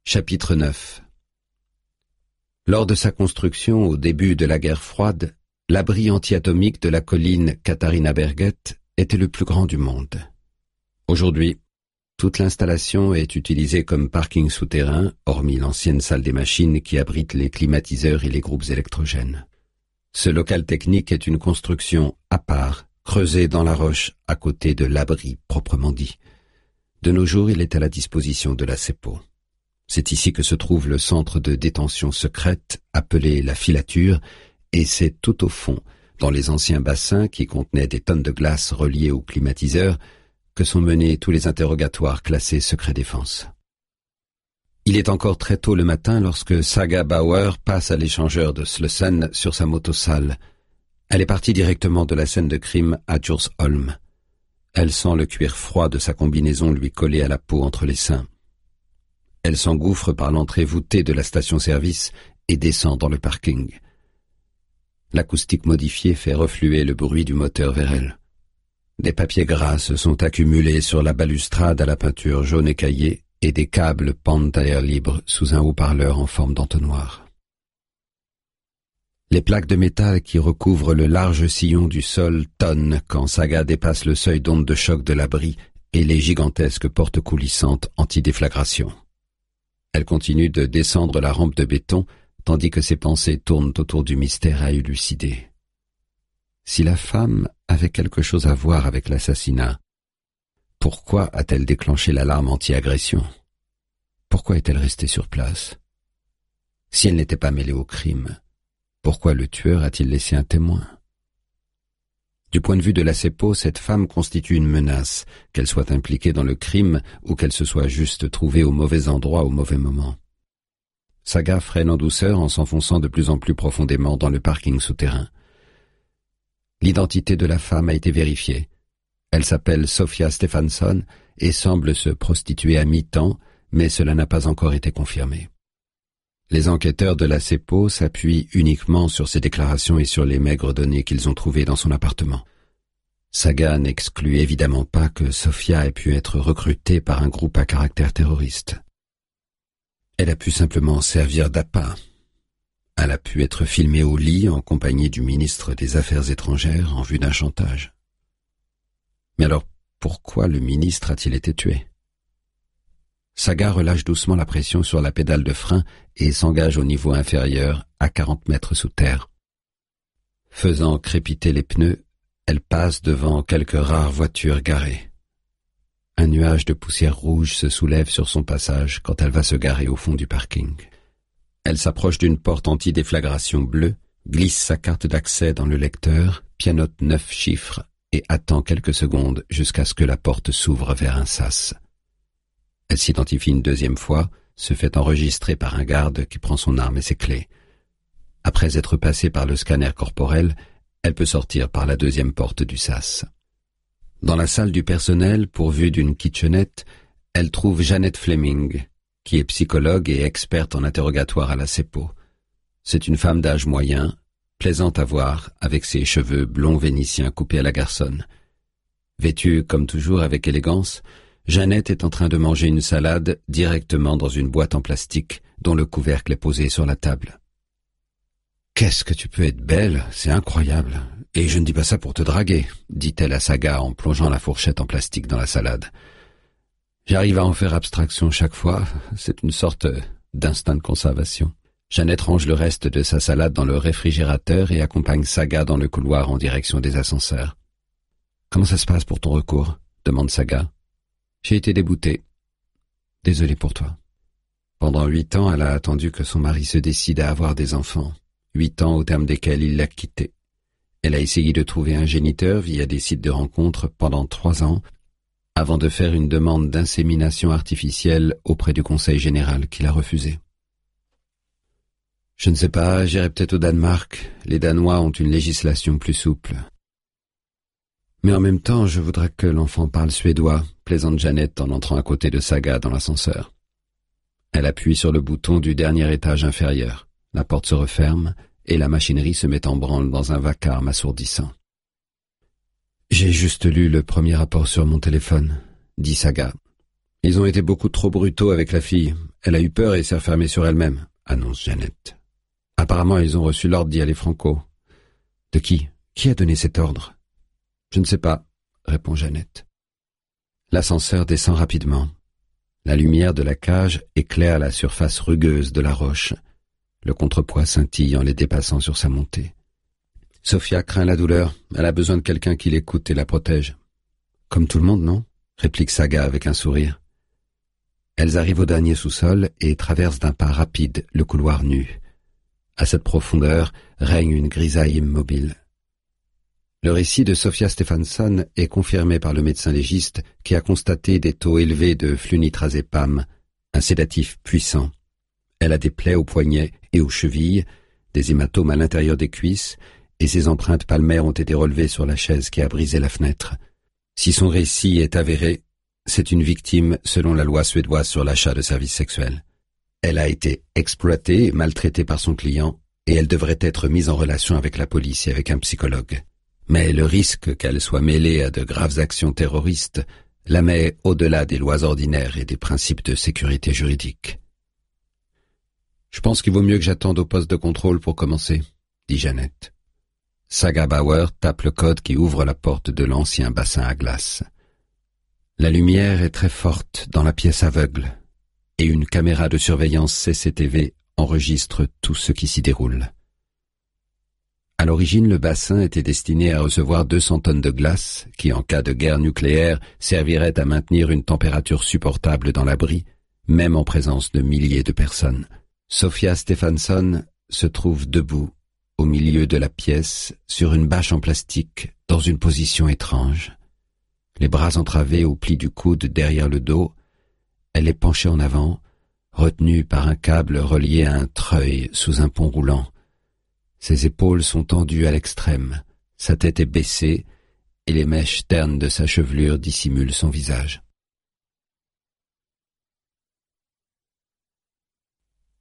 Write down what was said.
Chapitre 9. Lors de sa construction au début de la guerre froide, l'abri anti-atomique de la colline Katharinaberget était le plus grand du monde. Aujourd'hui, toute l'installation est utilisée comme parking souterrain, hormis l'ancienne salle des machines qui abrite les climatiseurs et les groupes électrogènes. Ce local technique est une construction à part, creusée dans la roche à côté de l'abri proprement dit. De nos jours, il est à la disposition de la CEPO. C'est ici que se trouve le centre de détention secrète, appelé la filature, et c'est tout au fond, dans les anciens bassins qui contenaient des tonnes de glace reliées aux climatiseurs, que sont menés tous les interrogatoires classés secret défense. Il est encore très tôt le matin lorsque Saga Bauer passe à l'échangeur de Slussen sur sa moto sale. Elle est partie directement de la scène de crime à Djursholm. Elle sent le cuir froid de sa combinaison lui coller à la peau entre les seins. Elle s'engouffre par l'entrée voûtée de la station-service et descend dans le parking. L'acoustique modifiée fait refluer le bruit du moteur vers elle. Des papiers gras se sont accumulés sur la balustrade à la peinture jaune écaillée et des câbles pendent à l'air libre sous un haut-parleur en forme d'entonnoir. Les plaques de métal qui recouvrent le large sillon du sol tonnent quand Saga dépasse le seuil d'onde de choc de l'abri et les gigantesques portes coulissantes anti-déflagration. Elle continue de descendre la rampe de béton, tandis que ses pensées tournent autour du mystère à élucider. Si la femme avait quelque chose à voir avec l'assassinat, pourquoi a-t-elle déclenché l'alarme anti-agression? Pourquoi est-elle restée sur place? Si elle n'était pas mêlée au crime, pourquoi le tueur a-t-il laissé un témoin? Du point de vue de la CEPO, cette femme constitue une menace, qu'elle soit impliquée dans le crime ou qu'elle se soit juste trouvée au mauvais endroit au mauvais moment. Saga freine en douceur en s'enfonçant de plus en plus profondément dans le parking souterrain. L'identité de la femme a été vérifiée. Elle s'appelle Sofia Stefansson et semble se prostituer à mi-temps, mais cela n'a pas encore été confirmé. Les enquêteurs de la CEPO s'appuient uniquement sur ses déclarations et sur les maigres données qu'ils ont trouvées dans son appartement. Saga n'exclut évidemment pas que Sofia ait pu être recrutée par un groupe à caractère terroriste. Elle a pu simplement servir d'appât. Elle a pu être filmée au lit en compagnie du ministre des Affaires étrangères en vue d'un chantage. Mais alors, pourquoi le ministre a-t-il été tué? Saga relâche doucement la pression sur la pédale de frein et s'engage au niveau inférieur, à 40 mètres sous terre. Faisant crépiter les pneus, elle passe devant quelques rares voitures garées. Un nuage de poussière rouge se soulève sur son passage quand elle va se garer au fond du parking. Elle s'approche d'une porte anti-déflagration bleue, glisse sa carte d'accès dans le lecteur, pianote 9 chiffres et attend quelques secondes jusqu'à ce que la porte s'ouvre vers un sas. Elle s'identifie une deuxième fois, se fait enregistrer par un garde qui prend son arme et ses clés. Après être passée par le scanner corporel, elle peut sortir par la deuxième porte du sas. Dans la salle du personnel, pourvue d'une kitchenette, elle trouve Jeannette Fleming, qui est psychologue et experte en interrogatoire à la CEPO. C'est une femme d'âge moyen, plaisante à voir, avec ses cheveux blonds vénitiens coupés à la garçonne. Vêtue, comme toujours, avec élégance, Jeannette est en train de manger une salade directement dans une boîte en plastique dont le couvercle est posé sur la table. « Qu'est-ce que tu peux être belle, c'est incroyable. Et je ne dis pas ça pour te draguer, » dit-elle à Saga en plongeant la fourchette en plastique dans la salade. « J'arrive à en faire abstraction chaque fois, c'est une sorte d'instinct de conservation. » Jeannette range le reste de sa salade dans le réfrigérateur et accompagne Saga dans le couloir en direction des ascenseurs. « Comment ça se passe pour ton recours ?» demande Saga. « J'ai été déboutée. Désolé pour toi. » Pendant 8 ans, elle a attendu que son mari se décide à avoir des enfants. 8 ans au terme desquels il l'a quittée. Elle a essayé de trouver un géniteur via des sites de rencontres pendant 3 ans, avant de faire une demande d'insémination artificielle auprès du Conseil général qui l'a refusée. « Je ne sais pas, j'irai peut-être au Danemark. Les Danois ont une législation plus souple. » Mais en même temps, je voudrais que l'enfant parle suédois, plaisante Jeannette en entrant à côté de Saga dans l'ascenseur. Elle appuie sur le bouton du dernier étage inférieur. La porte se referme et la machinerie se met en branle dans un vacarme assourdissant. « J'ai juste lu le premier rapport sur mon téléphone, » dit Saga. Ils ont été beaucoup trop brutaux avec la fille. Elle a eu peur et s'est refermée sur elle-même, annonce Jeannette. Apparemment, ils ont reçu l'ordre d'y aller franco. De qui? Qui a donné cet ordre? Je ne sais pas, répond Jeannette. L'ascenseur descend rapidement. La lumière de la cage éclaire la surface rugueuse de la roche. Le contrepoids scintille en les dépassant sur sa montée. Sophia craint la douleur. Elle a besoin de quelqu'un qui l'écoute et la protège. Comme tout le monde, non? Réplique Saga avec un sourire. Elles arrivent au dernier sous-sol et traversent d'un pas rapide le couloir nu. À cette profondeur règne une grisaille immobile. Le récit de Sophia Stephansson est confirmé par le médecin légiste qui a constaté des taux élevés de flunitrazépam, un sédatif puissant. Elle a des plaies aux poignets et aux chevilles, des hématomes à l'intérieur des cuisses, et ses empreintes palmaires ont été relevées sur la chaise qui a brisé la fenêtre. Si son récit est avéré, c'est une victime selon la loi suédoise sur l'achat de services sexuels. Elle a été exploitée et maltraitée par son client, et elle devrait être mise en relation avec la police et avec un psychologue. Mais le risque qu'elle soit mêlée à de graves actions terroristes la met au-delà des lois ordinaires et des principes de sécurité juridique. « Je pense qu'il vaut mieux que j'attende au poste de contrôle pour commencer, » dit Jeannette. Saga Bauer tape le code qui ouvre la porte de l'ancien bassin à glace. La lumière est très forte dans la pièce aveugle, et une caméra de surveillance CCTV enregistre tout ce qui s'y déroule. À l'origine, le bassin était destiné à recevoir 200 tonnes de glace qui, en cas de guerre nucléaire, serviraient à maintenir une température supportable dans l'abri, même en présence de milliers de personnes. Sophia Stephansson se trouve debout, au milieu de la pièce, sur une bâche en plastique, dans une position étrange. Les bras entravés au pli du coude derrière le dos, elle est penchée en avant, retenue par un câble relié à un treuil sous un pont roulant. Ses épaules sont tendues à l'extrême, sa tête est baissée et les mèches ternes de sa chevelure dissimulent son visage.